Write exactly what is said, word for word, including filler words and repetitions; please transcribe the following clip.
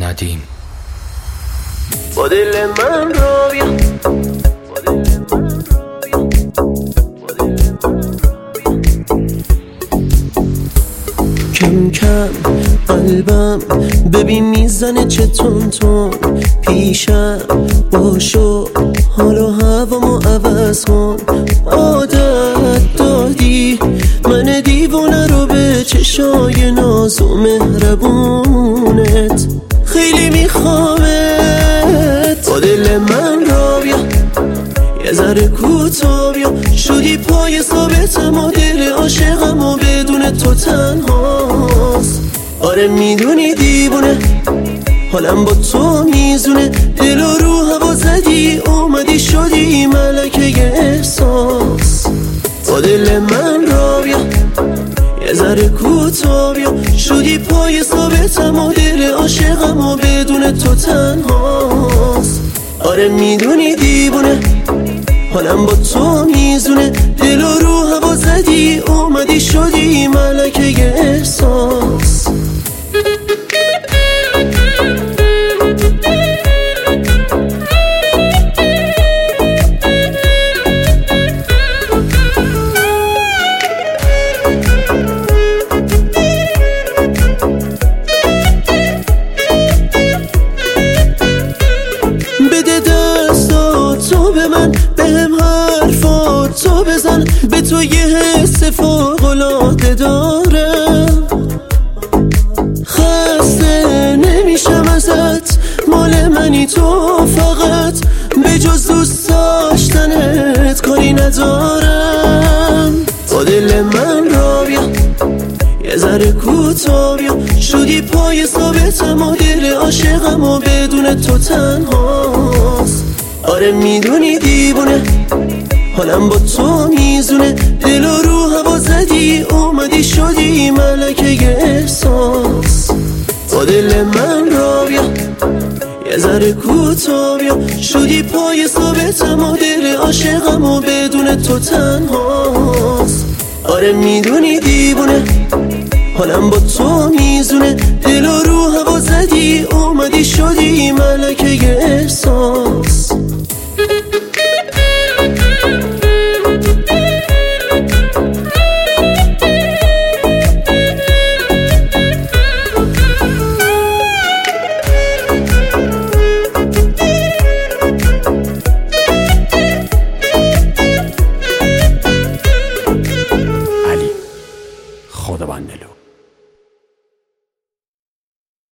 ندیم. با دل من را بیا، کم کم قلبم ببین میزنه چه تون تون، پیشم باشو حالا هوامو عوض کن. عادت دادی من دیوانه رو به چشای ناز و مهربونت، خیلی میخوامت. با دل من را بیا یه ذره کوتا بیا، شدی پای ثابتم و دل عاشقم و بدون تو تنهاست. آره میدونی دیوونه حالم با تو میزونه، دل و رو هوا زدی اومدی شدی ملکه احساس. با دل من را بیا یه ذره کوتا بیا، شدی پای ثابتم و دل عاشقم و بدون تو تنهاست. آره میدونی دیوونه حالم با تو میزونه، دل و رو هوا زدی اومدی شدی ملکه احساس. بده دستات تو به من، بهم حرفات تو بزن، به تو یه حس فوق‌العاده دارم. خسته نمیشم ازت، مال منی تو فقط، به جز دوست داشتنت کاری ندارم. با دل من را بیا یه ذره کوتا بیا، شدی پای ثابتم و دل عاشقم و بدون تو تنهاست. آره میدونی دیوونه حالم با تو میزونه، دل و رو هوا زدی اومدی شدی ملکه احساس. با دل من را بیا یه ذره کوتا بیا، شدی پای ثابتم و دل عاشقم و بدون تو تنهاست. آره میدونی دیوونه حالم با تو میزونه، دل